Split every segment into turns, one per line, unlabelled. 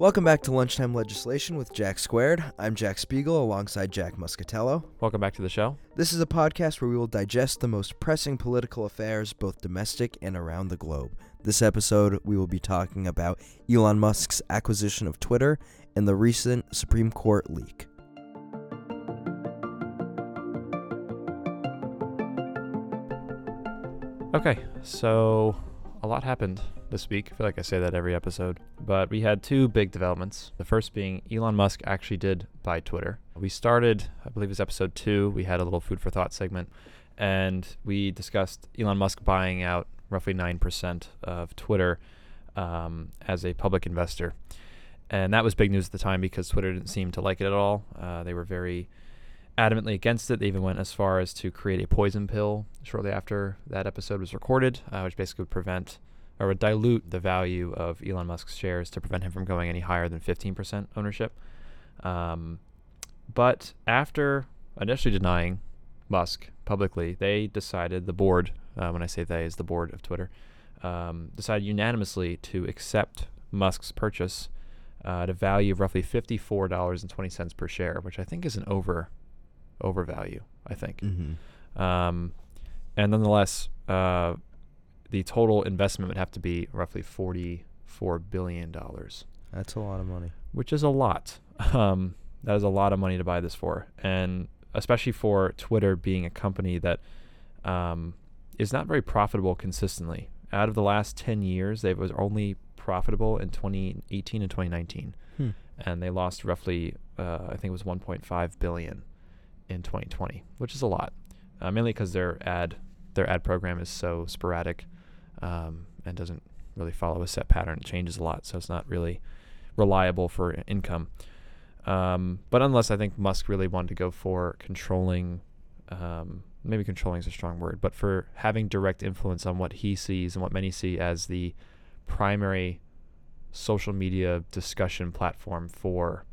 Welcome back to Lunchtime Legislation with Jack Squared. I'm Jack Spiegel alongside Jack Muscatello.
Welcome back to the show.
This is a podcast where we will digest the most pressing political affairs, both domestic and around the globe. This episode, we will be talking about Elon Musk's acquisition of Twitter and the recent Supreme Court leak.
Okay, so a lot happened this week. I feel like I say that every episode. But we had two big developments. The first being Elon Musk actually did buy Twitter. We started, I believe it was episode 2. We had a little food for thought segment. And we discussed Elon Musk buying out roughly 9% of Twitter as a public investor. And that was big news at the time because Twitter didn't seem to like it at all. They were very adamantly against it. They even went as far as to create a poison pill shortly after that episode was recorded, which basically would prevent or would dilute the value of Elon Musk's shares to prevent him from going any higher than 15% ownership. But after initially denying Musk publicly, they decided, the board, when I say they, is the board of Twitter, decided unanimously to accept Musk's purchase at a value of roughly $54.20 per share, which I think is an overvalue, I think.
Mm-hmm.
And nonetheless, the total investment would have to be roughly $44 billion.
That's a lot of money.
Which is a lot. That is a lot of money to buy this for. And especially for Twitter being a company that is not very profitable consistently. Out of the last 10 years, they was only profitable in 2018 and 2019. And they lost roughly, I think it was $1.5 billion in 2020, which is a lot. Mainly because their ad program is so sporadic and doesn't really follow a set pattern. It changes a lot, so it's not really reliable for income. But nonetheless, I think Musk really wanted to go for controlling, maybe controlling is a strong word, but for having direct influence on what he sees and what many see as the primary social media discussion platform for,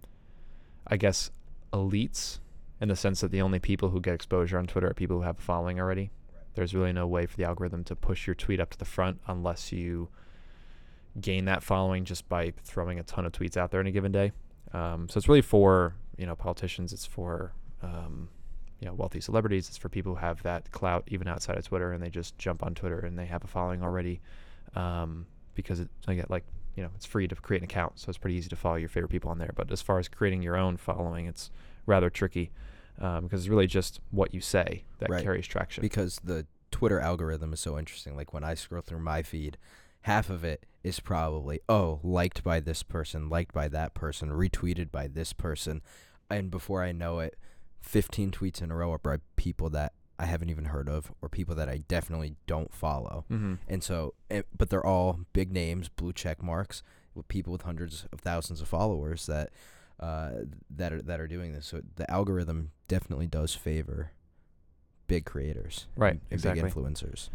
I guess, elites, in the sense that the only people who get exposure on Twitter are people who have a following already. There's really no way for the algorithm to push your tweet up to the front unless you gain that following just by throwing a ton of tweets out there in a given day. So it's really for, politicians. It's for, wealthy celebrities. It's for people who have that clout even outside of Twitter, and they just jump on Twitter and they have a following already because it's free to create an account. So it's pretty easy to follow your favorite people on there. But as far as creating your own following, it's rather tricky. Because it's really just what you say that carries traction.
Because the Twitter algorithm is so interesting. Like when I scroll through my feed, half of it is probably, liked by this person, liked by that person, retweeted by this person. And before I know it, 15 tweets in a row are by people that I haven't even heard of or people that I definitely don't follow.
Mm-hmm.
And so, but they're all big names, blue check marks, with people with hundreds of thousands of followers that are doing this. So the algorithm definitely does favor big creators,
right?
And
exactly.
Big influencers.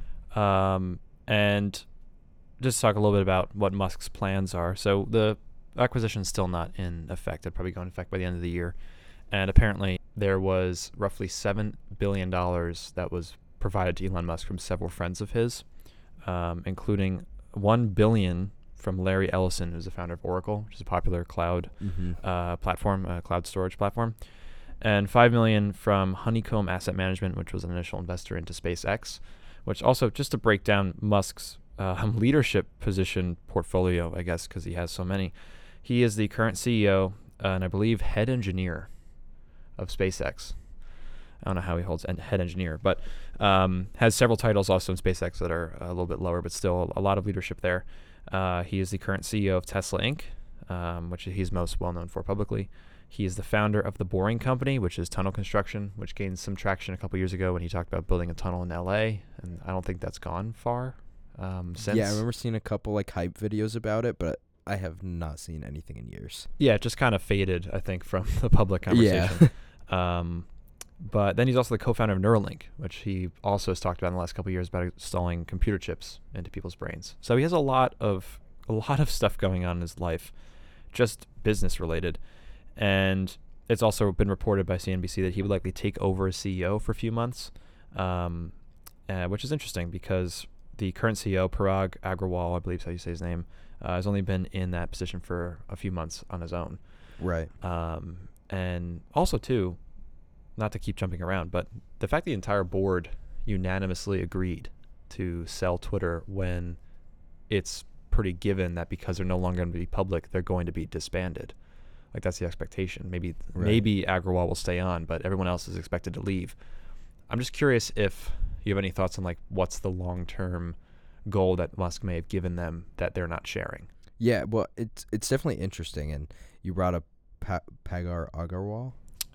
And just talk a little bit about what Musk's plans are. So the acquisition is still not in effect. It'll probably go into effect by the end of the year. And apparently there was roughly $7 billion that was provided to Elon Musk from several friends of his, including $1 billion from Larry Ellison, who's the founder of Oracle, which is a popular cloud platform, cloud storage platform, and $5 million from Honeycomb Asset Management, which was an initial investor into SpaceX, which also, just to break down Musk's leadership position portfolio, I guess, because he has so many, he is the current CEO and I believe head engineer of SpaceX. I don't know how he holds head engineer, but has several titles also in SpaceX that are a little bit lower, but still a lot of leadership there. He is the current CEO of Tesla Inc., which he's most well known for publicly. He is the founder of The Boring Company, which is tunnel construction, which gained some traction a couple years ago when he talked about building a tunnel in LA, and I don't think that's gone far since.
Yeah, I remember seeing a couple hype videos about it, but I have not seen anything in years.
Yeah, it just kind of faded, I think, from the public conversation.
Yeah.
But then he's also the co-founder of Neuralink, which he also has talked about in the last couple of years about installing computer chips into people's brains. So he has a lot of stuff going on in his life, just business related. And it's also been reported by CNBC that he would likely take over as CEO for a few months, which is interesting because the current CEO, Parag Agrawal, I believe is how you say his name, Has only been in that position for a few months on his own.
Right.
And also, too, not to keep jumping around, but the fact the entire board unanimously agreed to sell Twitter when it's pretty given that because they're no longer going to be public, they're going to be disbanded. Like, that's the expectation. Maybe Agrawal will stay on, but everyone else is expected to leave. I'm just curious if you have any thoughts on, like, what's the long-term goal that Musk may have given them that they're not sharing.
Yeah, well, it's definitely interesting, and you brought up Pagar Agarwal.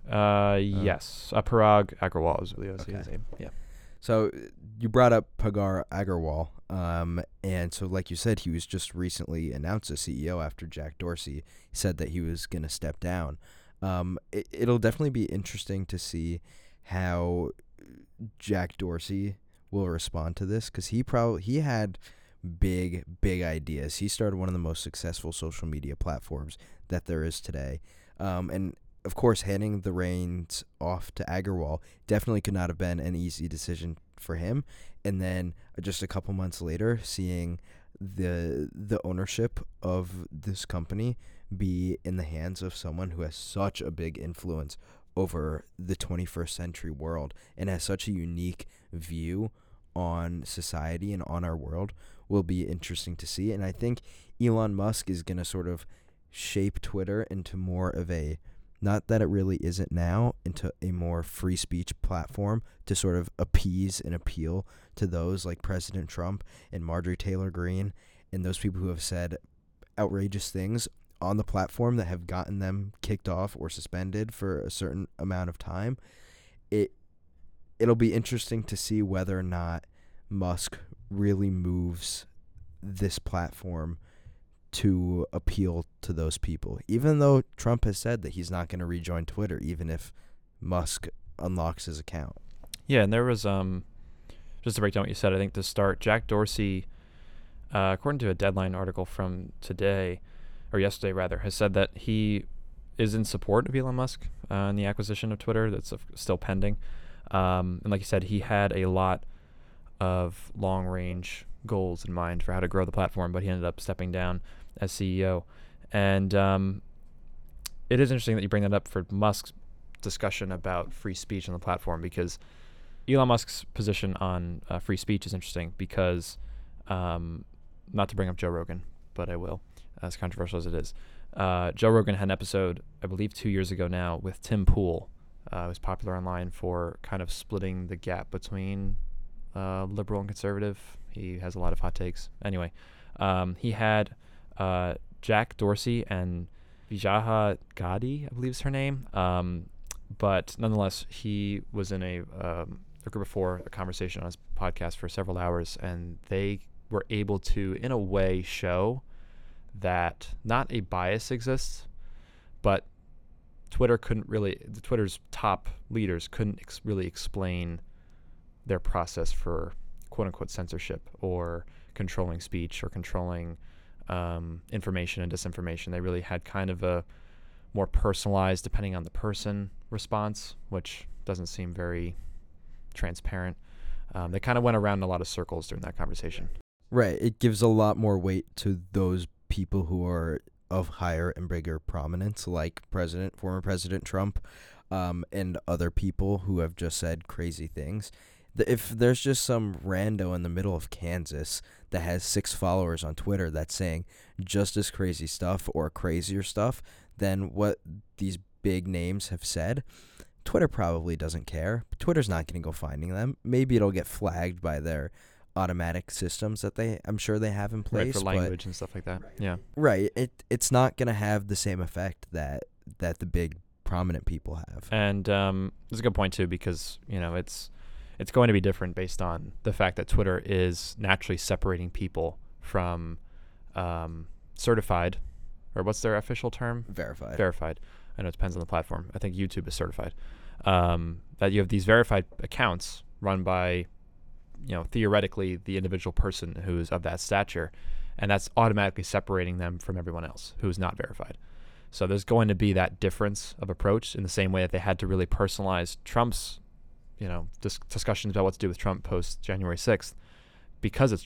Yes, Parag Agrawal is his name. Yeah.
So you brought up Pagar Agarwal, and so like you said, he was just recently announced as CEO after Jack Dorsey said that he was going to step down. It'll definitely be interesting to see how Jack Dorsey will respond to this, because he had big ideas. He started one of the most successful social media platforms that there is today, and of course, handing the reins off to Agarwal definitely could not have been an easy decision for him. And then just a couple months later, seeing the ownership of this company be in the hands of someone who has such a big influence over the 21st century world and has such a unique view on society and on our world will be interesting to see. And I think Elon Musk is going to sort of shape Twitter into more of a, not that it really isn't now, into a more free speech platform to sort of appease and appeal to those like President Trump and Marjorie Taylor Greene and those people who have said outrageous things on the platform that have gotten them kicked off or suspended for a certain amount of time. It'll be interesting to see whether or not Musk really moves this platform to appeal to those people, even though Trump has said that he's not going to rejoin Twitter, even if Musk unlocks his account.
Yeah, and there was, just to break down what you said, I think to start, Jack Dorsey, according to a Deadline article from today, or yesterday rather, has said that he is in support of Elon Musk in the acquisition of Twitter. That's still pending. And like you said, he had a lot of long-range goals in mind for how to grow the platform, but he ended up stepping down as CEO. And it is interesting that you bring that up for Musk's discussion about free speech on the platform, because Elon Musk's position on free speech is interesting because, not to bring up Joe Rogan, but I will, as controversial as it is. Joe Rogan had an episode, I believe 2 years ago now, with Tim Pool, who's popular online for kind of splitting the gap between liberal and conservative. He has a lot of hot takes. Anyway, he had Jack Dorsey and Vijaha Gandhi, I believe is her name. But nonetheless, he was in a group of four, a conversation on his podcast for several hours, and they were able to, in a way, show that not a bias exists, but Twitter's top leaders couldn't really explain their process for quote-unquote censorship or controlling speech or controlling information and disinformation. They really had kind of a more personalized, depending on the person, response, which doesn't seem very transparent. They kind of went around in a lot of circles during that conversation.
Right. It gives a lot more weight to those people who are of higher and bigger prominence, like former President Trump, and other people who have just said crazy things. If there's just some rando in the middle of Kansas that has 6 followers on Twitter that's saying just as crazy stuff or crazier stuff than what these big names have said, Twitter probably doesn't care. Twitter's not going to go finding them. Maybe it'll get flagged by their automatic systems that I'm sure they have in place.
Right, for language and stuff like that. Yeah.
Right. It's not going to have the same effect that the big prominent people have.
And that's a good point too, because it's going to be different based on the fact that Twitter is naturally separating people from certified, or what's their official term? Verified. I know it depends on the platform. I think YouTube is certified. That you have these verified accounts run by, theoretically the individual person who's of that stature, and that's automatically separating them from everyone else who's not verified. So there's going to be that difference of approach in the same way that they had to really personalize Trump's discussions about what to do with Trump post January 6th, because it's Trump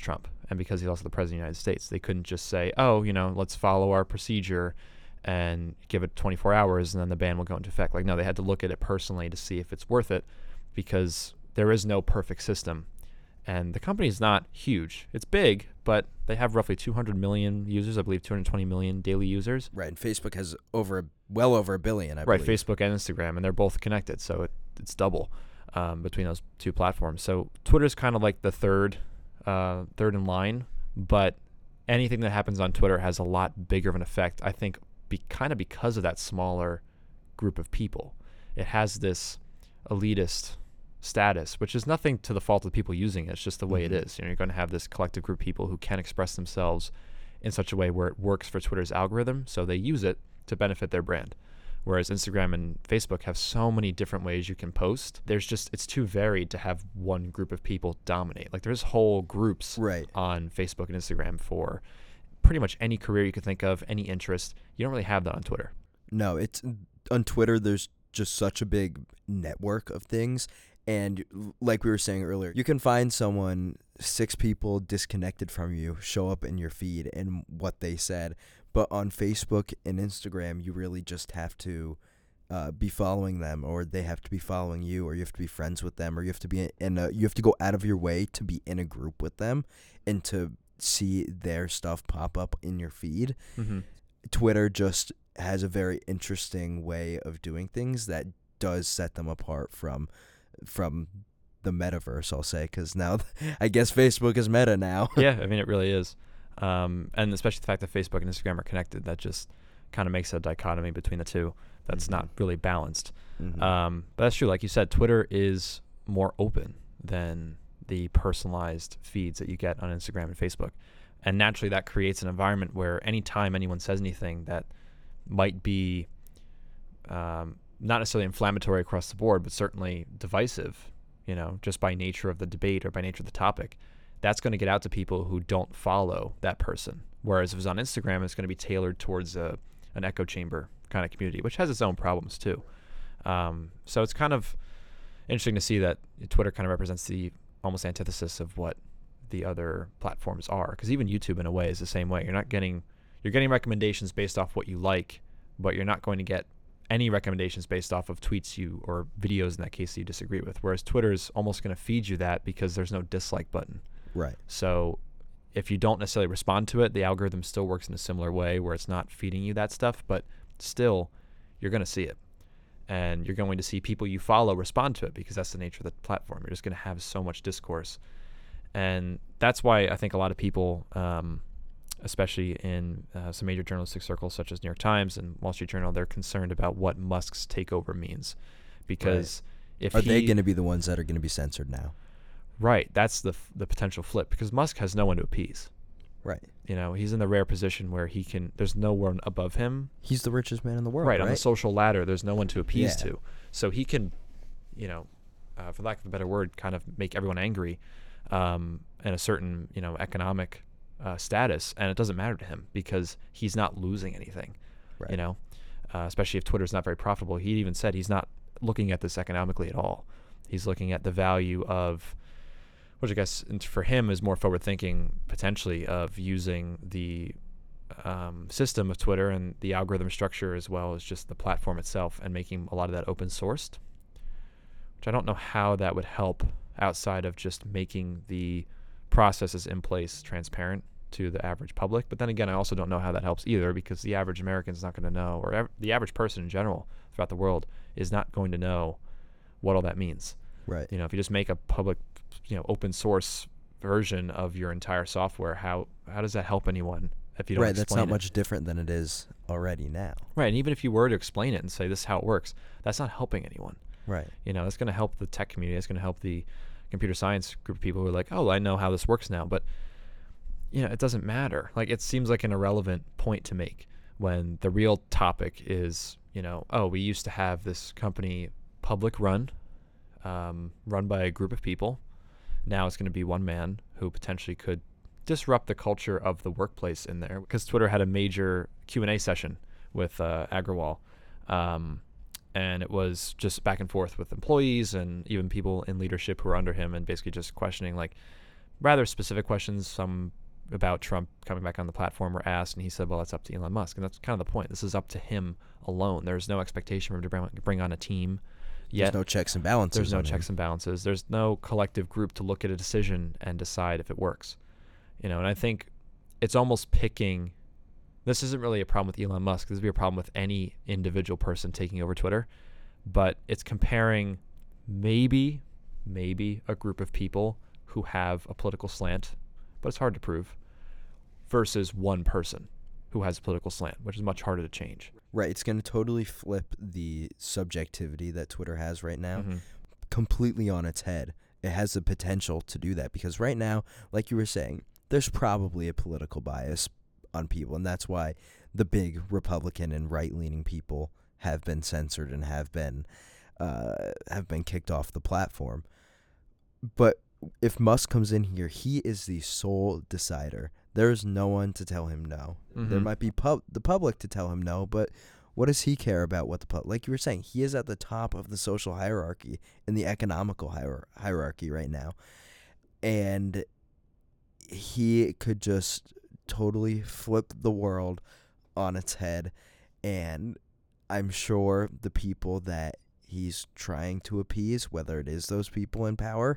and because he's also the president of the United States. They couldn't just say, oh, let's follow our procedure and give it 24 hours and then the ban will go into effect. Like, no, they had to look at it personally to see if it's worth it, because there is no perfect system. And the company is not huge. It's big, but they have roughly 200 million users, I believe 220 million daily users.
Right, and Facebook has well over a billion, I believe.
Right, Facebook and Instagram, and they're both connected, so it's double between those two platforms. So Twitter's kind of like the third in line, but anything that happens on Twitter has a lot bigger of an effect, I think, because of that smaller group of people. It has this elitist status, which is nothing to the fault of the people using it. It's just the way it is. You're going to have this collective group of people who can express themselves in such a way where it works for Twitter's algorithm, so they use it to benefit their brand. Whereas Instagram and Facebook have so many different ways you can post. It's too varied to have one group of people dominate. Like, there's whole groups on Facebook and Instagram for pretty much any career you could think of, any interest. You don't really have that on Twitter.
No, it's on Twitter. There's just such a big network of things. And like we were saying earlier, you can find someone, 6 people disconnected from you, show up in your feed and what they said. But on Facebook and Instagram, you really just have to be following them, or they have to be following you, or you have to be friends with them, or you have to be you have to go out of your way to be in a group with them and to see their stuff pop up in your feed.
Mm-hmm.
Twitter just has a very interesting way of doing things that does set them apart from the metaverse, I'll say, because now I guess Facebook is meta now.
Yeah, I mean, it really is. And especially the fact that Facebook and Instagram are connected, that just kind of makes a dichotomy between the two that's not really balanced. But that's true. Like you said, Twitter is more open than the personalized feeds that you get on Instagram and Facebook. And naturally, that creates an environment where anytime anyone says anything that might be not necessarily inflammatory across the board, but certainly divisive, just by nature of the debate or by nature of the topic, that's going to get out to people who don't follow that person. Whereas if it's on Instagram, it's going to be tailored towards an echo chamber kind of community, which has its own problems too. So it's kind of interesting to see that Twitter kind of represents the almost antithesis of what the other platforms are. Because even YouTube, in a way, is the same way. You're getting recommendations based off what you like, but you're not going to get any recommendations based off of tweets or videos in that case that you disagree with. Whereas Twitter is almost going to feed you that because there's no dislike button.
Right.
So if you don't necessarily respond to it, the algorithm still works in a similar way where it's not feeding you that stuff, but still you're going to see it. And you're going to see people you follow respond to it because that's the nature of the platform. You're just going to have so much discourse. And that's why I think a lot of people, especially in some major journalistic circles such as New York Times and Wall Street Journal, they're concerned about what Musk's takeover means. Because if
they going to be the ones that are going to be censored now?
Right. That's the potential flip, because Musk has no one to appease.
Right.
He's in the rare position where there's no one above him.
He's the richest man in the world.
Right. On the social ladder, there's no one to appease to. So he can, for lack of a better word, kind of make everyone angry in a certain, economic status. And it doesn't matter to him because he's not losing anything,
right.
Especially if Twitter's not very profitable. He even said he's not looking at this economically at all. He's looking at the value of, which I guess for him is more forward thinking potentially, of using the system of Twitter and the algorithm structure as well as just the platform itself and making a lot of that open sourced, which I don't know how that would help outside of just making the processes in place transparent to the average public. But then again, I also don't know how that helps either, because the average American is not going to know, or the average person in general throughout the world is not going to know what all that means.
Right.
If you just make a public, open source version of your entire software, how does that help anyone if you don't explain it? Right,
that's not much different than it is already now.
Right, and even if you were to explain it and say this is how it works, that's not helping anyone.
Right.
That's going to help the tech community. It's going to help the computer science group of people who are like, oh, I know how this works now. But, it doesn't matter. Like, it seems like an irrelevant point to make when the real topic is, we used to have this company public run by a group of people. Now it's going to be one man who potentially could disrupt the culture of the workplace in there, because Twitter had a major Q&A session with Agrawal, and it was just back and forth with employees and even people in leadership who were under him, and basically just questioning, like, rather specific questions, some about Trump coming back on the platform, were asked, and he said, well, it's up to Elon Musk. And that's kind of the point. This is up to him alone. There's no expectation for him to bring on a team yet.
There's no checks and balances.
There's no checks and balances. There's no collective group to look at a decision and decide if it works. And I think it's almost picking. This isn't really a problem with Elon Musk. This would be a problem with any individual person taking over Twitter. But it's comparing maybe a group of people who have a political slant, but it's hard to prove, versus one person who has a political slant, which is much harder to change.
Right. It's going to totally flip the subjectivity that Twitter has right now
Mm-hmm.
completely on its head. It has the potential to do that because right now, like you were saying, there's probably a political bias on people, and that's why the big Republican and right-leaning people have been censored and have been kicked off the platform. But if Musk comes in here, he is the sole decider. There's no one to tell him no.
Mm-hmm.
There might be the public to tell him no, but what does he care about what the public? Like you were saying, he is at the top of the social hierarchy and the economical hierarchy right now. And he could just totally flip the world on its head. And I'm sure the people that he's trying to appease, whether it is those people in power,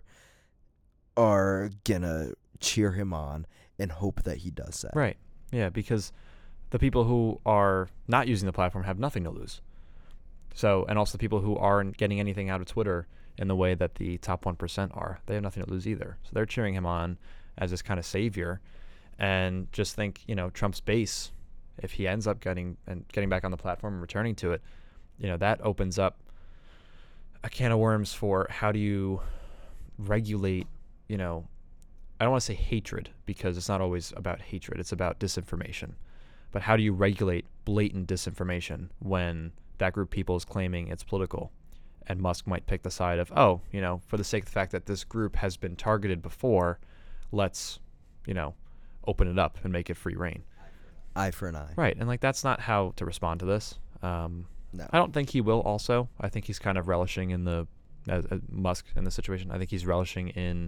are gonna cheer him on and hope that he does that.
Right. Yeah, because the people who are not using the platform have nothing to lose. So, and also the people who aren't getting anything out of Twitter in the way that the top 1% are, they have nothing to lose either. So they're cheering him on as this kind of savior. And just think, Trump's base, if he ends up getting back on the platform and returning to it, that opens up a can of worms for how do you regulate, I don't want to say hatred because it's not always about hatred. It's about disinformation. But how do you regulate blatant disinformation when that group of people is claiming it's political? And Musk might pick the side of, for the sake of the fact that this group has been targeted before, let's, open it up and make it free reign.
Eye for an eye.
Right. And that's not how to respond to this.
No.
I don't think he will also. I think he's kind of relishing in Musk in the situation. I think he's relishing in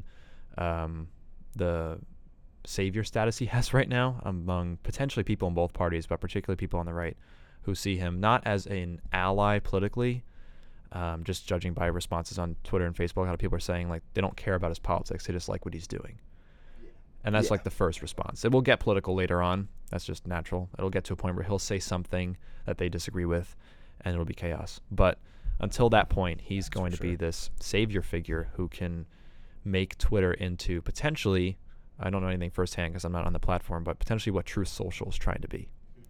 the savior status he has right now among potentially people in both parties, but particularly people on the right who see him not as an ally politically, just judging by responses on Twitter and Facebook, how people are saying they don't care about his politics, they just like what he's doing. And that's the first response. It will get political later on. That's just natural. It'll get to a point where he'll say something that they disagree with, and it'll be chaos. But until that point, he's going to be this savior figure who can make Twitter into potentially, I don't know anything firsthand because I'm not on the platform, but potentially what Truth Social is trying to be,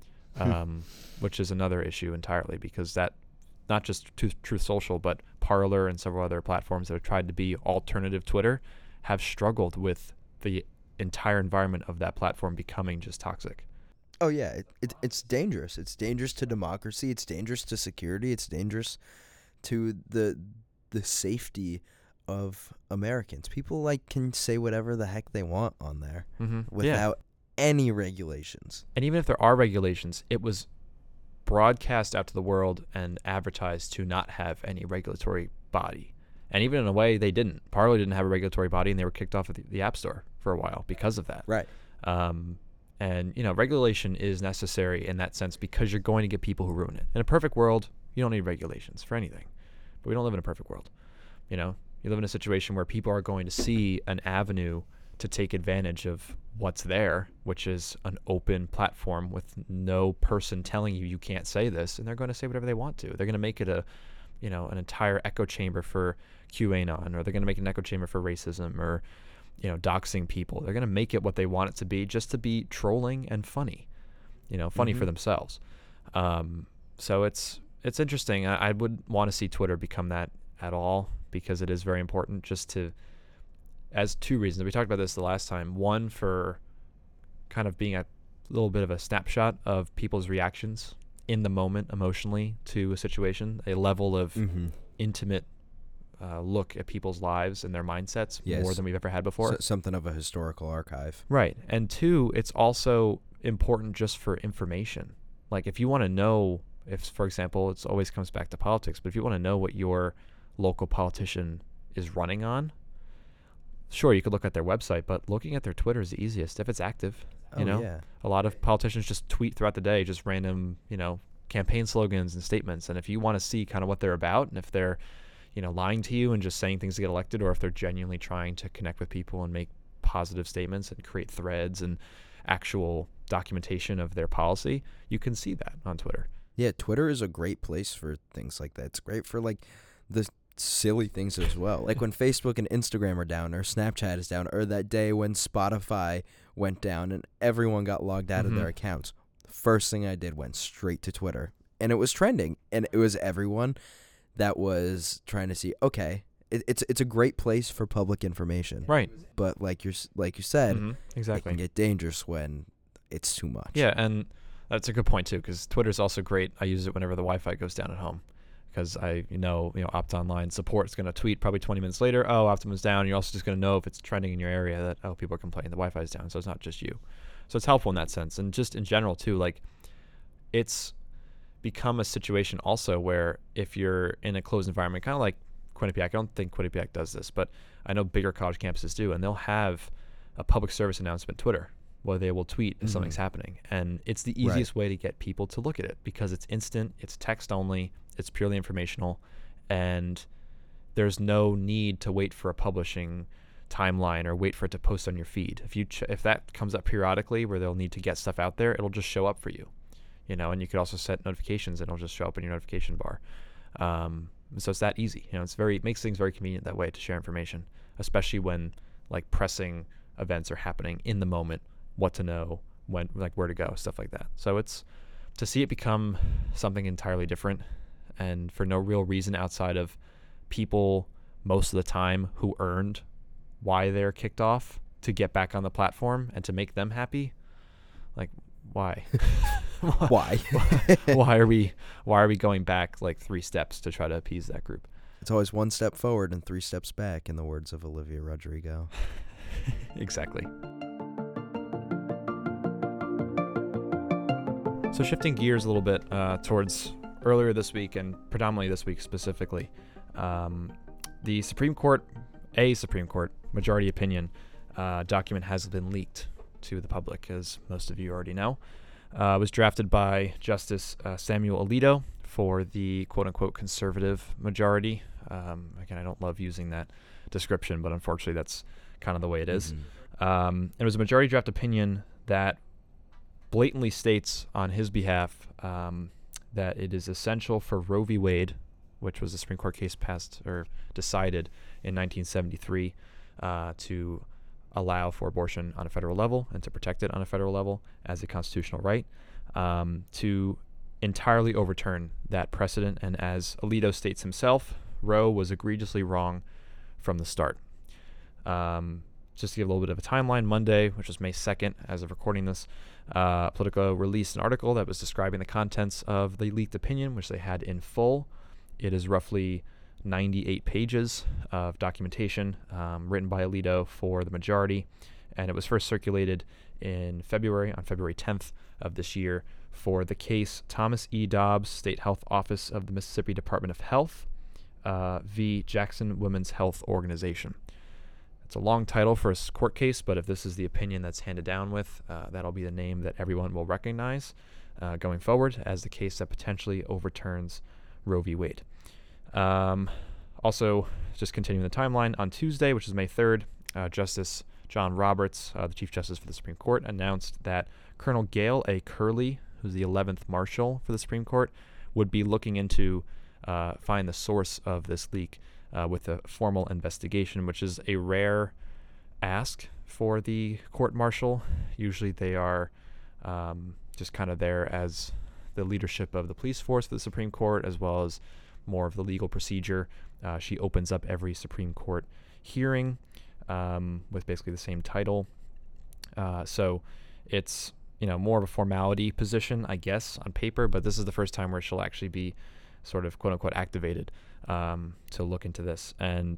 which is another issue entirely because that, not just Truth Social, but Parler and several other platforms that have tried to be alternative Twitter have struggled with the entire environment of that platform becoming just toxic.
Oh, yeah. It's dangerous. It's dangerous to democracy. It's dangerous to security. It's dangerous to the safety of Americans. People can say whatever the heck they want on there without any regulations.
And even if there are regulations, it was broadcast out to the world and advertised to not have any regulatory body. And even in a way, they didn't. Parler didn't have a regulatory body, and they were kicked off of the App Store for a while because of that.
Right.
And, regulation is necessary in that sense because you're going to get people who ruin it. In a perfect world, you don't need regulations for anything. But we don't live in a perfect world. You live in a situation where people are going to see an avenue to take advantage of what's there, which is an open platform with no person telling you can't say this, and they're going to say whatever they want to. They're going to make it an entire echo chamber for QAnon, or they're going to make an echo chamber for racism or, doxing people. They're going to make it what they want it to be just to be trolling and funny, funny for themselves. So it's interesting. I would want to see Twitter become that at all because it is very important as two reasons. We talked about this the last time. One, for kind of being a little bit of a snapshot of people's reactions in the moment emotionally to a situation, a level of intimate look at people's lives and their mindsets more than we've ever had before.
So, something of a historical archive.
Right. And two, it's also important just for information. If you want to know, for example, it always comes back to politics, but if you want to know what your local politician is running on, sure, you could look at their website, but looking at their Twitter is the easiest if it's active.
Oh, yeah.
A lot of politicians just tweet throughout the day, just random, campaign slogans and statements. And if you want to see kind of what they're about, and if they're, lying to you and just saying things to get elected, or if they're genuinely trying to connect with people and make positive statements and create threads and actual documentation of their policy, you can see that on Twitter.
Yeah, Twitter is a great place for things like that. It's great for like the silly things as well. Like when Facebook and Instagram are down, or Snapchat is down, or that day when Spotify went down and everyone got logged out of their accounts. The first thing I did went straight to Twitter, and it was trending, and it was everyone that was trying to see, okay, it's a great place for public information.
Right.
But like you said,
exactly,
it can get dangerous when it's too much.
Yeah, and that's a good point too, because Twitter's also great. I use it whenever the Wi-Fi goes down at home, because Opt Online support is going to tweet probably 20 minutes later, oh, Optimum's down. You're also just going to know if it's trending in your area that, oh, people are complaining the Wi-Fi is down, so it's not just you. So it's helpful in that sense. And just in general too, like, it's become a situation also where if you're in a closed environment, kind of like Quinnipiac, I don't think Quinnipiac does this, but I know bigger college campuses do, and they'll have a public service announcement Twitter where they will tweet if something's happening. And it's the easiest way to get people to look at it, because it's instant, it's text only, it's purely informational, and there's no need to wait for a publishing timeline or wait for it to post on your feed. If that comes up periodically where they'll need to get stuff out there, it'll just show up for you, and you could also set notifications and it'll just show up in your notification bar. So it's that easy. It makes things very convenient that way to share information, especially when like pressing events are happening in the moment, what to know, when, like where to go, stuff like that. So it's to see it become something entirely different, and for no real reason outside of people most of the time who earned why they're kicked off to get back on the platform and to make them happy. Like, why?
Why?
why are we going back like 3 steps to try to appease that group?
It's always 1 step forward and 3 steps back, in the words of Olivia Rodrigo.
Exactly. So shifting gears a little bit towards earlier this week, and predominantly this week specifically, the Supreme Court majority opinion document has been leaked to the public, as most of you already know. It was drafted by Justice Samuel Alito for the quote-unquote conservative majority. Again, I don't love using that description, but unfortunately that's kind of the way it is. It was a majority draft opinion that blatantly states on his behalf that it is essential for Roe v. Wade, which was a Supreme Court case passed or decided in 1973, to allow for abortion on a federal level and to protect it on a federal level as a constitutional right, to entirely overturn that precedent. And as Alito states himself, Roe was egregiously wrong from the start. Just to give a little bit of a timeline, Monday, which was May 2nd, as of recording this, Politico released an article that was describing the contents of the leaked opinion, which they had in full. It is roughly 98 pages of documentation written by Alito for the majority, and it was first circulated on February 10th of this year for the case Thomas E. Dobbs, State Health Office of the Mississippi Department of Health v. Jackson Women's Health Organization. It's a long title for a court case, but if this is the opinion that's handed down with, that'll be the name that everyone will recognize going forward as the case that potentially overturns Roe v. Wade. Also, just continuing the timeline, on Tuesday, which is May 3rd, Justice John Roberts, the Chief Justice for the Supreme Court, announced that Colonel Gail A. Curley, who's the 11th Marshal for the Supreme Court, would be looking into find the source of this leak with a formal investigation, which is a rare ask for the court-martial. Usually they are just kind of there as the leadership of the police force for the Supreme Court, as well as more of the legal procedure. She opens up every Supreme Court hearing with basically the same title. So it's more of a formality position, I guess, on paper, but this is the first time where she'll actually be sort of quote-unquote activated to look into this. And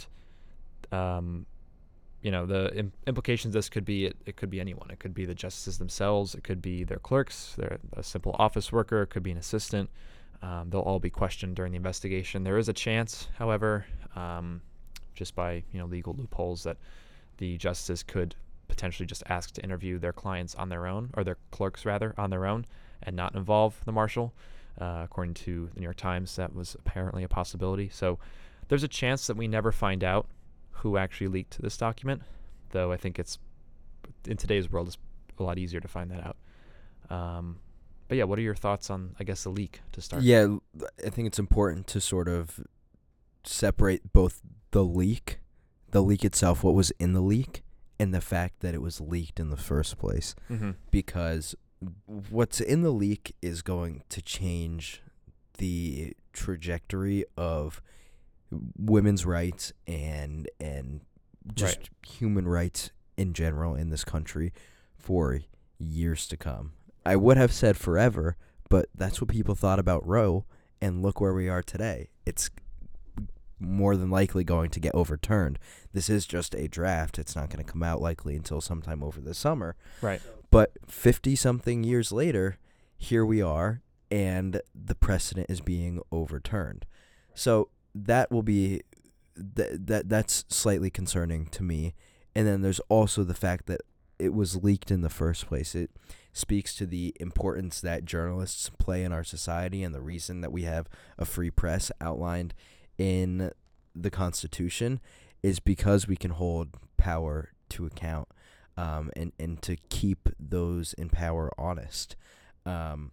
the implications of this could be it could be anyone. It could be the justices themselves. It could be their clerks. They're a simple office worker. It could be an assistant. They'll all be questioned during the investigation. There is a chance, however, just by legal loopholes, that the justices could potentially just ask to interview their clients on their own, or their clerks rather, on their own, and not involve the marshal. According to the New York Times, that was apparently a possibility. So there's a chance that we never find out who actually leaked this document, though I think it's, in today's world, it's a lot easier to find that out. But yeah, what are your thoughts on, I guess, the leak to start?
Yeah, I think it's important to sort of separate both the leak itself, what was in the leak, and the fact that it was leaked in the first place.
Mm-hmm.
Because what's in the leak is going to change the trajectory of women's rights and just human rights in general in this country for years to come. I would have said forever, but that's what people thought about Roe, and look where we are today. It's more than likely going to get overturned. This is just a draft. It's not going to come out likely until sometime over the summer.
Right.
But 50-something years later, here we are, and the precedent is being overturned. So that will be that's slightly concerning to me. And then there's also the fact that it was leaked in the first place. It speaks to the importance that journalists play in our society and the reason that we have a free press outlined in the Constitution is because we can hold power to account, and to keep those in power honest. And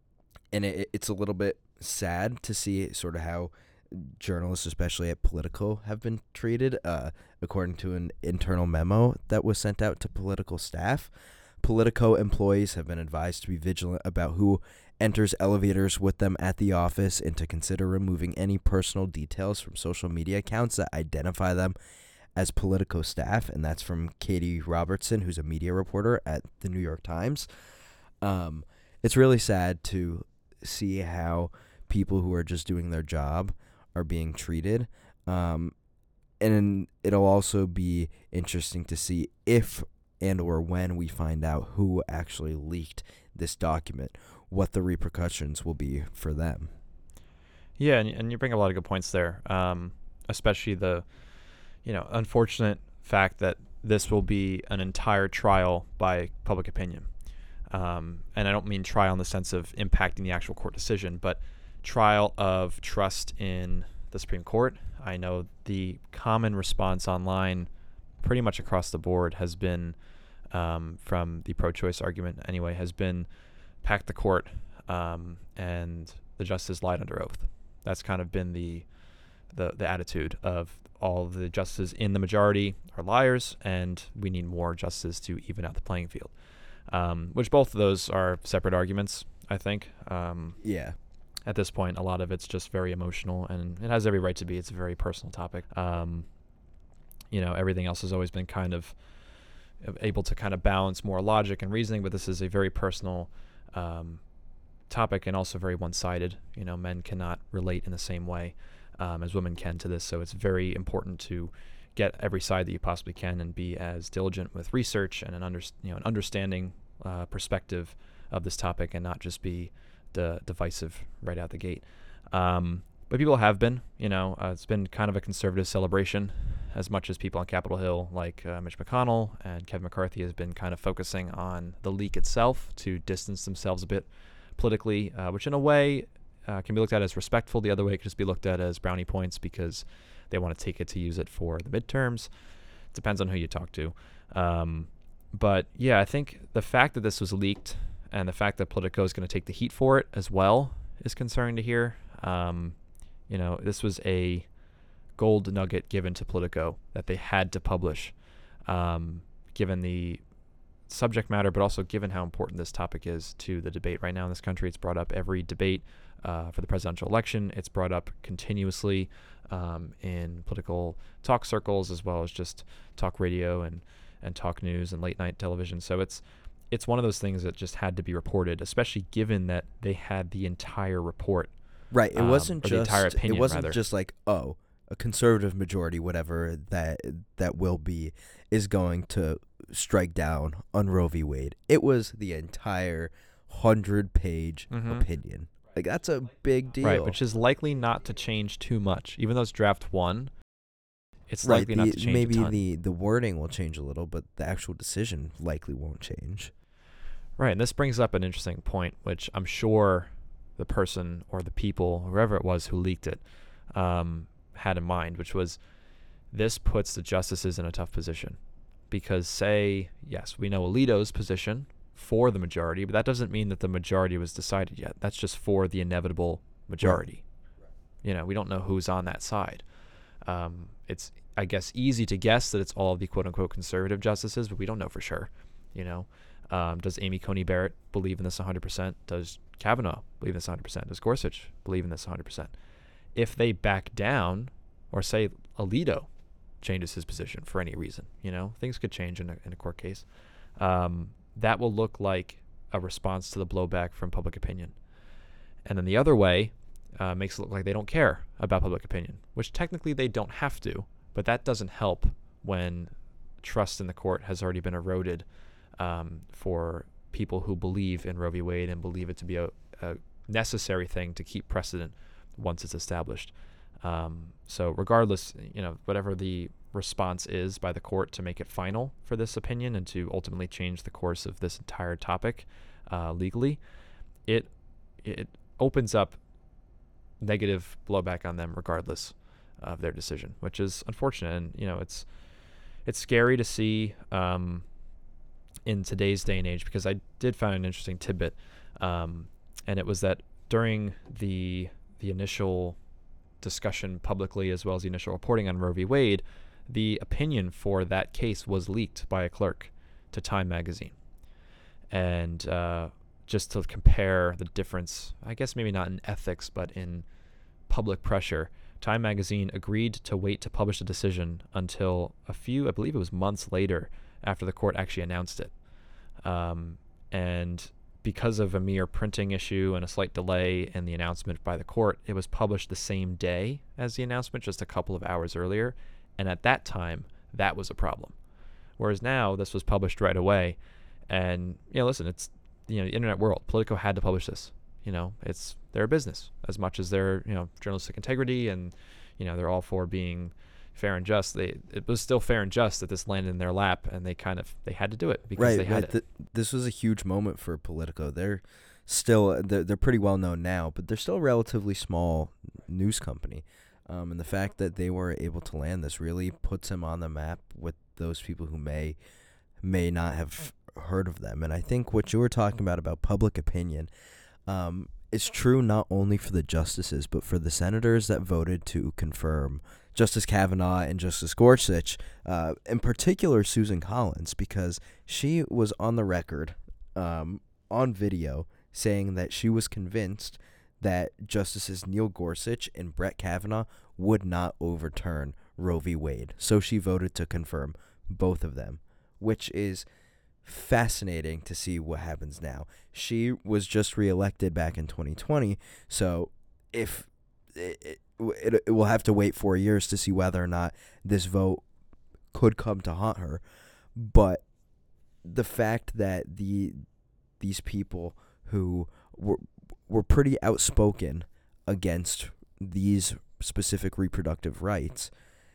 it's a little bit sad to see sort of how journalists, especially at Politico, have been treated. According to an internal memo that was sent out to Politico staff, Politico employees have been advised to be vigilant about who enters elevators with them at the office and to consider removing any personal details from social media accounts that identify them as Politico staff. And that's from Katie Robertson, who's a media reporter at the New York Times. It's really sad to see how people who are just doing their job are being treated. And it'll also be interesting to see if and or when we find out who actually leaked this document, what the repercussions will be for them.
Yeah, and you bring up a lot of good points there, especially the, unfortunate fact that this will be an entire trial by public opinion. And I don't mean trial in the sense of impacting the actual court decision, but trial of trust in the Supreme Court. I know the common response online pretty much across the board has been, from the pro-choice argument anyway, has been pack the court, and the justices lied under oath. That's kind of been the attitude of all of the justices in the majority are liars, and we need more justices to even out the playing field. Which both of those are separate arguments, I think.
Yeah.
At this point, a lot of it's just very emotional, and it has every right to be. It's a very personal topic. Everything else has always been kind of able to kind of balance more logic and reasoning, but this is a very personal topic and also very one-sided. Men cannot relate in the same way as women can to this, so it's very important to get every side that you possibly can and be as diligent with research and an understanding perspective of this topic, and not just be divisive right out the gate. But people have been, it's been kind of a conservative celebration, as much as people on Capitol Hill like Mitch McConnell and Kevin McCarthy has been kind of focusing on the leak itself to distance themselves a bit politically, which in a way can be looked at as respectful. The other way could just be looked at as brownie points because they want to take it to use it for the midterms. It depends on who you talk to. But yeah, I think the fact that this was leaked and the fact that Politico is going to take the heat for it as well is concerning to hear. This was a gold nugget given to Politico that they had to publish, given the subject matter, but also given how important this topic is to the debate right now in this country. It's brought up every debate for the presidential election. It's brought up continuously in political talk circles, as well as just talk radio and talk news and late night television. So it's one of those things that just had to be reported, especially given that they had the entire report.
Right. It wasn't just
the entire opinion.
It wasn't
rather.
just like, a conservative majority, whatever that will be, is going to strike down on Roe v. Wade. It was the entire 100-page opinion. Like, that's a big deal.
Right, which is likely not to change too much. Even though it's draft one, it's
Right.
likely not to change a
Maybe
ton.
the wording will change a little, but the actual decision likely won't change.
Right, and this brings up an interesting point, which I'm sure the person or the people, whoever it was who leaked it, had in mind, which was this puts the justices in a tough position. Because say, yes, we know Alito's position for the majority, but that doesn't mean that the majority was decided yet. That's just for the inevitable majority. We don't know who's on that side. It's, I guess, easy to guess that it's all the quote-unquote conservative justices, but we don't know for sure. Does Amy Coney Barrett believe in this 100%? Does Kavanaugh believe in this 100%? Does Gorsuch believe in this 100%? If they back down, or say Alito changes his position for any reason, things could change in a court case. That will look like a response to the blowback from public opinion. And then the other way makes it look like they don't care about public opinion, which technically they don't have to, but that doesn't help when trust in the court has already been eroded for people who believe in Roe v. Wade and believe it to be a necessary thing to keep precedent once it's established. So regardless, whatever the response is by the court to make it final for this opinion and to ultimately change the course of this entire topic legally, it opens up negative blowback on them regardless of their decision, which is unfortunate. And it's scary to see in today's day and age, because I did find an interesting tidbit, and it was that during the initial discussion publicly, as well as the initial reporting on Roe v. Wade, the opinion for that case was leaked by a clerk to Time magazine. And just to compare the difference, I guess maybe not in ethics, but in public pressure, Time magazine agreed to wait to publish the decision until I believe it was months later, after the court actually announced it. And because of a mere printing issue and a slight delay in the announcement by the court, it was published the same day as the announcement, just a couple of hours earlier. And at that time, that was a problem. Whereas now, this was published right away. And, listen, it's, the internet world. Politico had to publish this. It's their business as much as their, journalistic integrity, and, they're all for being fair and just. It was still fair and just that this landed in their lap, and they had to do it because they had it.
This was a huge moment for Politico. They're pretty well known now, but they're still a relatively small news company. And the fact that they were able to land this really puts them on the map with those people who may not have heard of them. And I think what you were talking about public opinion, is true not only for the justices, but for the senators that voted to confirm Justice Kavanaugh and Justice Gorsuch, in particular Susan Collins, because she was on the record, on video, saying that she was convinced that Justices Neil Gorsuch and Brett Kavanaugh would not overturn Roe v. Wade. So she voted to confirm both of them, which is fascinating to see what happens now. She was just reelected back in 2020, so if it will have to wait 4 years to see whether or not this vote could come to haunt her. But the fact that these people who were pretty outspoken against these specific reproductive rights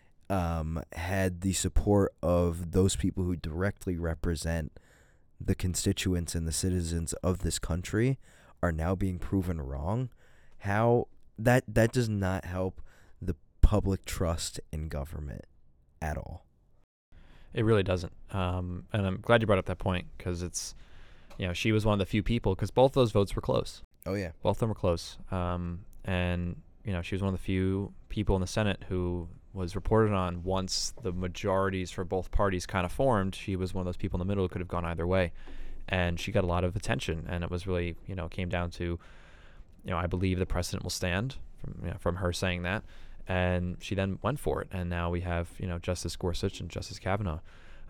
had the support of those people who directly represent the constituents and the citizens of this country are now being proven wrong. How that does not help the public trust in government at all.
It really doesn't. And I'm glad you brought up that point, because it's, she was one of the few people, because both those votes were close.
Oh, yeah.
Both of them were close. And, she was one of the few people in the Senate who was reported on once the majorities for both parties kind of formed. She was one of those people in the middle who could have gone either way. And she got a lot of attention. And it was really, came down to, I believe the precedent will stand from her saying that. And she then went for it. And now we have, Justice Gorsuch and Justice Kavanaugh.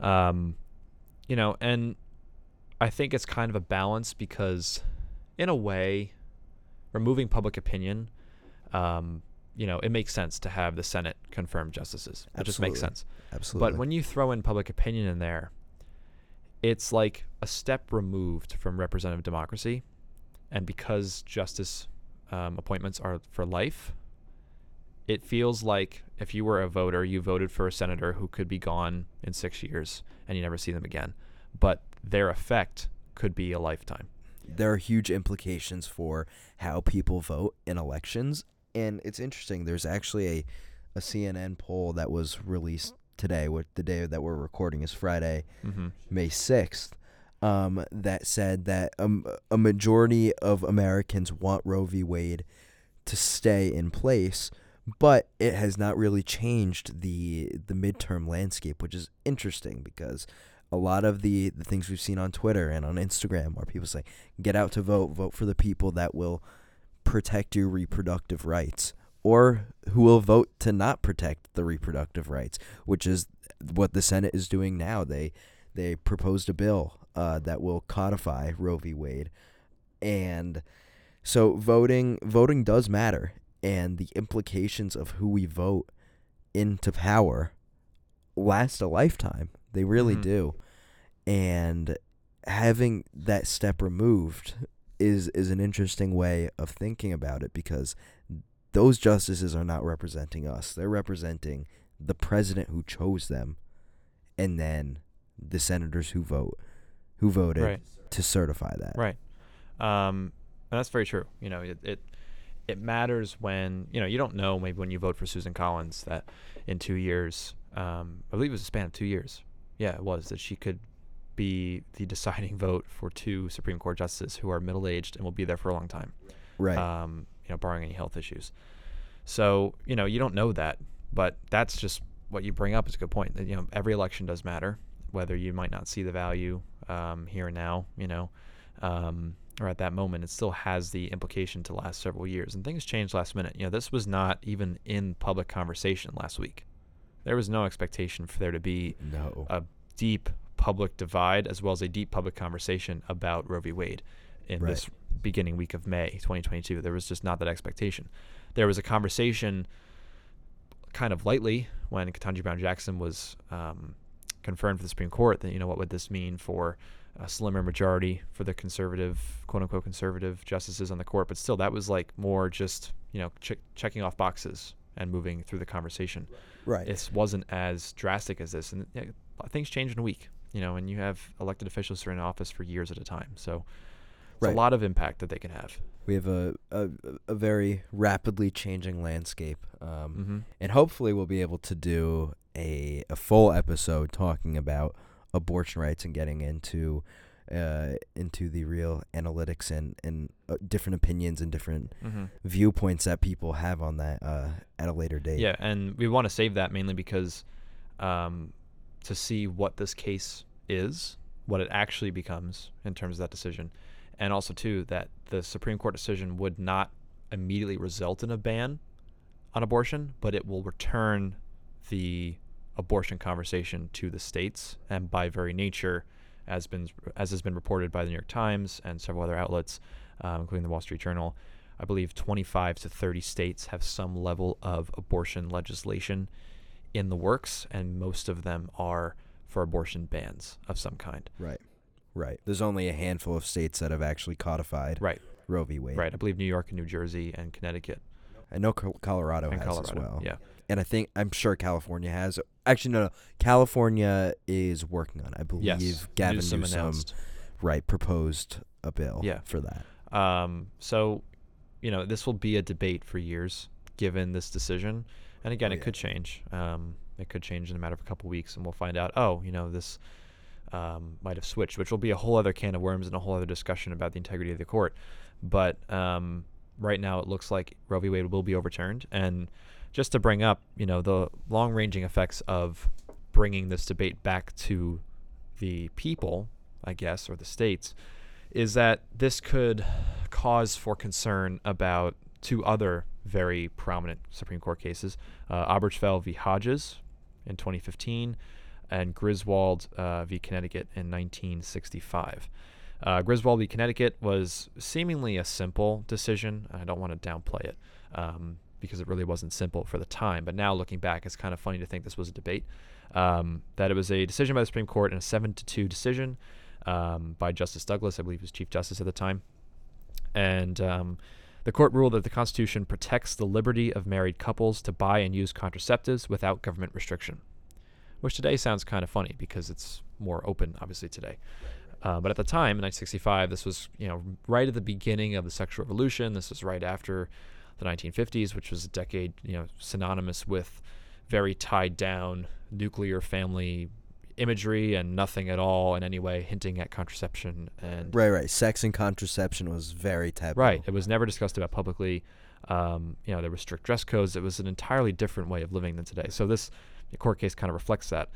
And I think it's kind of a balance, because in a way, removing public opinion, it makes sense to have the Senate confirm justices. It just makes sense.
Absolutely.
But when you throw in public opinion in there, it's like a step removed from representative democracy. And because justice appointments are for life, it feels like if you were a voter, you voted for a senator who could be gone in 6 years and you never see them again. But their effect could be a lifetime.
There are huge implications for how people vote in elections. And it's interesting. There's actually a CNN poll that was released today, the day that we're recording is Friday, May 6th, that said that a majority of Americans want Roe v. Wade to stay in place, but it has not really changed the midterm landscape, which is interesting because a lot of the things we've seen on Twitter and on Instagram where people say, get out to vote for the people that will protect your reproductive rights, or who will vote to not protect the reproductive rights, which is what the Senate is doing now. They proposed a bill that will codify Roe v. Wade. And so voting does matter, and the implications of who we vote into power last a lifetime. They really do. And having that step removed is an interesting way of thinking about it, because those justices are not representing us. They're representing the president who chose them, and then the senators who voted to certify that.
Right. And that's very true. You know, it matters when, you know, you don't know maybe when you vote for Susan Collins that in 2 years, I believe it was a span of 2 years. Yeah, it was, that she could be the deciding vote for 2 Supreme Court justices who are middle-aged and will be there for a long time.
Right.
You know, barring any health issues. So, you know, you don't know that, but that's just what you bring up is a good point. You know, every election does matter, whether you might not see the value here and now, you know, or at that moment. It still has the implication to last several years. And things change last minute. You know, this was not even in public conversation last week. There was no expectation for there to be a deep public divide as well as a deep public conversation about Roe v. Wade in this beginning week of May 2022. There was just not that expectation. There was a conversation kind of lightly when Ketanji Brown Jackson was confirmed for the Supreme Court that, you know, what would this mean for a slimmer majority for the conservative, quote unquote, conservative justices on the court. But still, that was like more just, you know, checking off boxes and moving through the conversation.
Right.
It wasn't as drastic as this. And things change in a week, you know, and you have elected officials who are in office for years at a time. So it's a lot of impact that they can have.
We have a very rapidly changing landscape. And hopefully we'll be able to do a full episode talking about abortion rights and getting into the real analytics and different opinions and different viewpoints that people have on that at a later date.
Yeah, and we want to save that mainly because to see what this case is, what it actually becomes in terms of that decision, and also, too, that the Supreme Court decision would not immediately result in a ban on abortion, but it will return the abortion conversation to the states, and by very nature, as has been reported by the New York Times and several other outlets, including the Wall Street Journal, I believe 25 to 30 states have some level of abortion legislation in the works, and most of them are for abortion bans of some kind.
Right. There's only a handful of states that have actually codified Roe v. Wade.
Right. I believe New York and New Jersey and Connecticut.
I know Colorado has as well.
Yeah.
And I'm sure California has. Actually, no. California is working on it. I believe Gavin Newsom proposed a bill for that.
So, you know, this will be a debate for years, given this decision. And again, it could change. It could change in a matter of a couple weeks, and we'll find out, this might have switched, which will be a whole other can of worms and a whole other discussion about the integrity of the court. But right now it looks like Roe v. Wade will be overturned. And just to bring up, you know, the long-ranging effects of bringing this debate back to the people, I guess, or the states, is that this could cause for concern about 2 other very prominent Supreme Court cases, Obergefell v. Hodges in 2015 and Griswold v. Connecticut in 1965. Griswold v. Connecticut was seemingly a simple decision. I don't want to downplay it because it really wasn't simple for the time. But now looking back, it's kind of funny to think this was a debate. That it was a decision by the Supreme Court in a 7-2 decision by Justice Douglas, I believe he was Chief Justice at the time. And the The court ruled that the Constitution protects the liberty of married couples to buy and use contraceptives without government restriction, which today sounds kind of funny because it's more open, obviously, today. But at the time, in 1965, this was, right at the beginning of the sexual revolution. This was right after the 1950s, which was a decade, synonymous with very tied down nuclear family imagery and nothing at all in any way hinting at contraception. And
Right. Sex and contraception was very taboo.
Right. It was never discussed about publicly. There were strict dress codes. It was an entirely different way of living than today. So this court case kind of reflects that.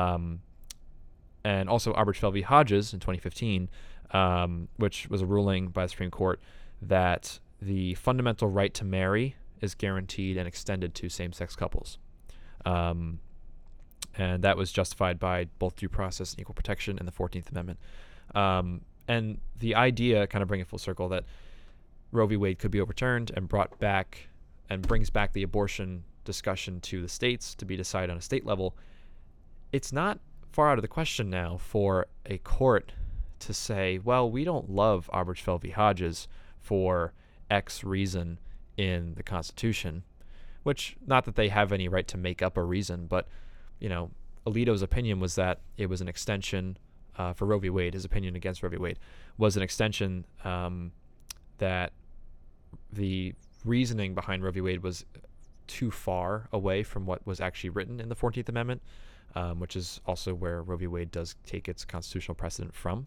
And also Arbertsfeld v. Hodges in 2015, which was a ruling by the Supreme Court that the fundamental right to marry is guaranteed and extended to same-sex couples. And that was justified by both due process and equal protection in the 14th Amendment. And the idea, kind of bring it full circle, that Roe v. Wade could be overturned and brought back and brings back the abortion discussion to the states to be decided on a state level. It's not far out of the question now for a court to say, well, we don't love Arbertsfeld v. Hodges for X reason in the Constitution, which, not that they have any right to make up a reason, but Alito's opinion was that it was an extension for Roe v. Wade. His opinion against Roe v. Wade was an extension that the reasoning behind Roe v. Wade was too far away from what was actually written in the 14th Amendment, which is also where Roe v. Wade does take its constitutional precedent from.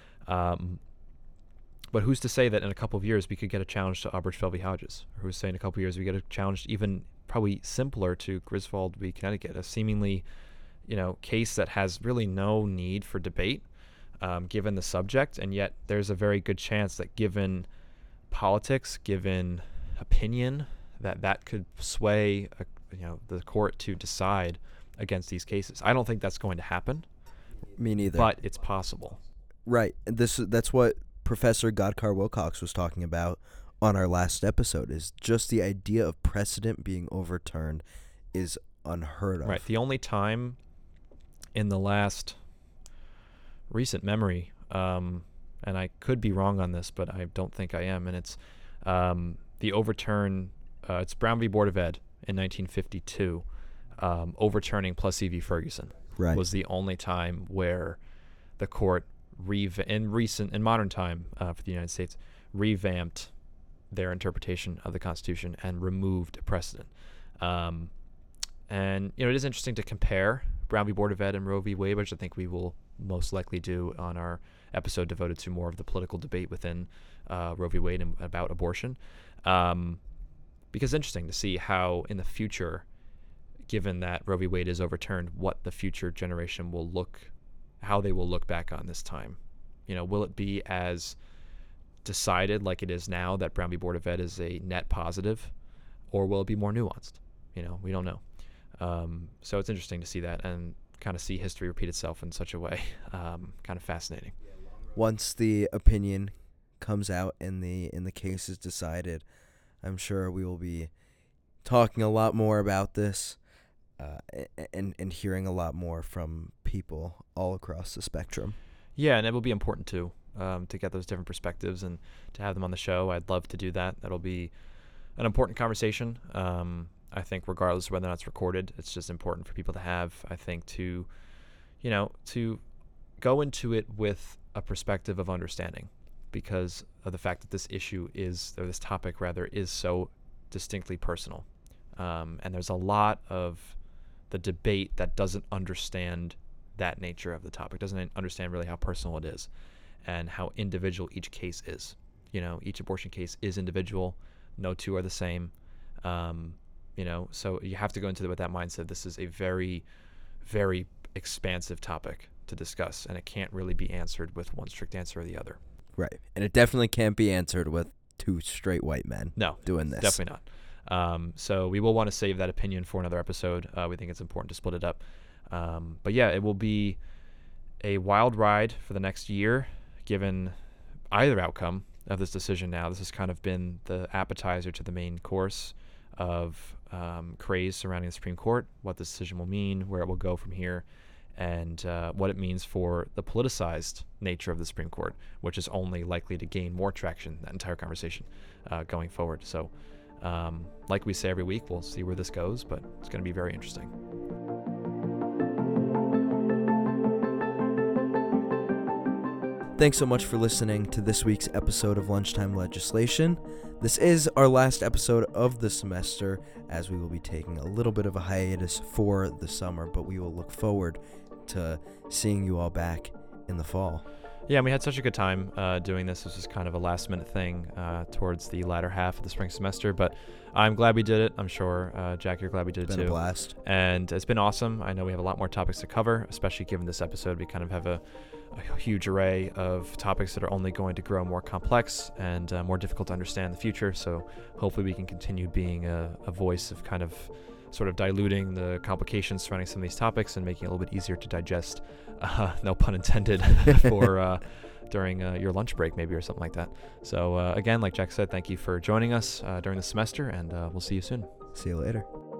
But who's to say that in a couple of years we could get a challenge to Arbertsfeld v. Hodges? Or who's saying in a couple of years we get a challenge even probably simpler to Griswold v. Connecticut, a seemingly, case that has really no need for debate, given the subject, and yet there's a very good chance that given politics, given opinion, that could sway, the court to decide against these cases. I don't think that's going to happen.
Me neither.
But it's possible.
Right. That's what Professor Godcar Wilcox was talking about on our last episode, is just the idea of precedent being overturned is unheard of.
Right. The only time in the last recent memory, and I could be wrong on this, but I don't think I am, and it's the overturn, it's Brown v. Board of Ed in 1952, overturning Plessy v. Ferguson.
Right.
Was the only time where the court in modern time for the United States revamped their interpretation of the Constitution and removed a precedent. And it is interesting to compare Brown v. Board of Ed and Roe v. Wade, which I think we will most likely do on our episode devoted to more of the political debate within Roe v. Wade and about abortion. Because it's interesting to see how in the future, given that Roe v. Wade is overturned, what the future generation will how they will look back on this time. Will it be as decided like it is now that Brown v. Board of Ed is a net positive, or will it be more nuanced? We don't know. So it's interesting to see that and kind of see history repeat itself in such a way. Kind of fascinating.
Once the opinion comes out and the case is decided, I'm sure we will be talking a lot more about this and hearing a lot more from people all across the spectrum.
Yeah, and it will be important too, to get those different perspectives and to have them on the show. I'd love to do that. That'll be an important conversation. I think regardless of whether or not it's recorded, it's just important for people to have, I think, to go into it with a perspective of understanding, because of the fact that this topic is so distinctly personal. And there's a lot of the debate that doesn't understand that nature of the topic, doesn't understand really how personal it is and how individual each case is. Each abortion case is individual. No two are the same. So you have to go into it with that mindset. This is a very, very expansive topic to discuss, and it can't really be answered with one strict answer or the other.
Right. And it definitely can't be answered with two straight white men doing this.
Definitely not. So we will want to save that opinion for another episode. We think it's important to split it up. But yeah, it will be a wild ride for the next year, given either outcome of this decision now. This has kind of been the appetizer to the main course of craze surrounding the Supreme Court, what this decision will mean, where it will go from here. and what it means for the politicized nature of the Supreme Court, which is only likely to gain more traction, that entire conversation, going forward. So like we say every week, we'll see where this goes, but it's going to be very interesting.
Thanks so much for listening to this week's episode of Lunchtime Legislation. This is our last episode of the semester, as we will be taking a little bit of a hiatus for the summer, but we will look forward to seeing you all back in the fall.
Yeah, and we had such a good time doing this. This was kind of a last-minute thing towards the latter half of the spring semester, but I'm glad we did it. I'm sure, Jack, you're glad we did it too.
It's been a blast.
And it's been awesome. I know we have a lot more topics to cover, especially given this episode. We kind of have a huge array of topics that are only going to grow more complex and more difficult to understand in the future. So hopefully we can continue being a voice of kind of sort of diluting the complications surrounding some of these topics and making it a little bit easier to digest, no pun intended, for during your lunch break maybe or something like that. So again, like Jack said, thank you for joining us during the semester, and we'll see you soon.
See you later.